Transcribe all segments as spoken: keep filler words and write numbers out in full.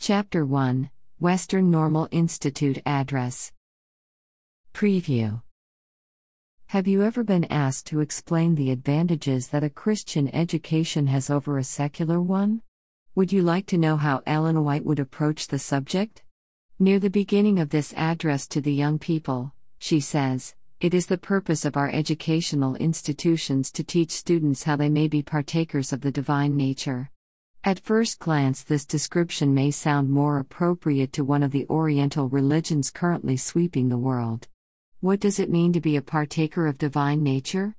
Chapter one, Western Normal Institute Address. Preview. Have you ever been asked to explain the advantages that a Christian education has over a secular one? Would you like to know how Ellen White would approach the subject? Near the beginning of this address to the young people, she says, "It is the purpose of our educational institutions to teach students how they may be partakers of the divine nature." At first glance, this description may sound more appropriate to one of the Oriental religions currently sweeping the world. What does it mean to be a partaker of divine nature?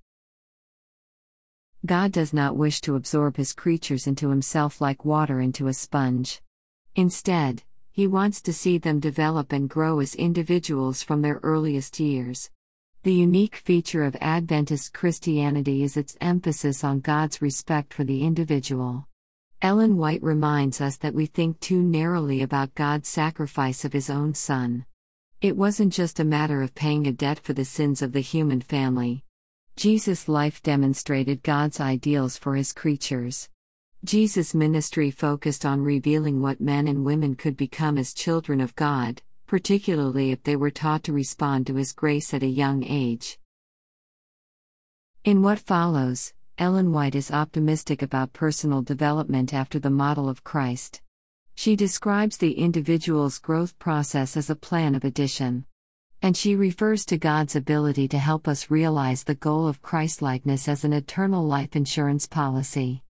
God does not wish to absorb his creatures into himself like water into a sponge. Instead, he wants to see them develop and grow as individuals from their earliest years. The unique feature of Adventist Christianity is its emphasis on God's respect for the individual. Ellen White reminds us that we think too narrowly about God's sacrifice of his own Son. It wasn't just a matter of paying a debt for the sins of the human family. Jesus' life demonstrated God's ideals for his creatures. Jesus' ministry focused on revealing what men and women could become as children of God, particularly if they were taught to respond to his grace at a young age. In what follows, Ellen White is optimistic about personal development after the model of Christ. She describes the individual's growth process as a plan of addition. And she refers to God's ability to help us realize the goal of Christlikeness as an eternal life insurance policy.